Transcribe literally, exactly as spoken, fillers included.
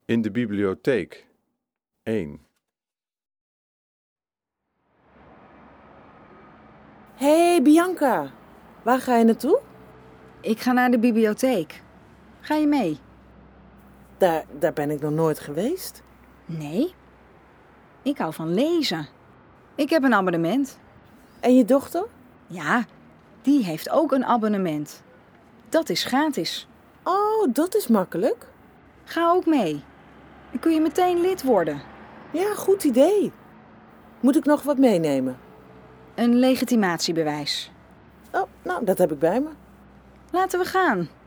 In de bibliotheek. één. Hé, hey, Bianca. Waar ga je naartoe? Ik ga naar de bibliotheek. Ga je mee? Daar, daar ben ik nog nooit geweest. Nee. Ik hou van lezen. Ik heb een abonnement. En je dochter? Ja, die heeft ook een abonnement. Dat is gratis. Oh, dat is makkelijk. Ga ook mee. Dan kun je meteen lid worden. Ja, goed idee. Moet ik nog wat meenemen? Een legitimatiebewijs. Oh, nou, dat heb ik bij me. Laten we gaan.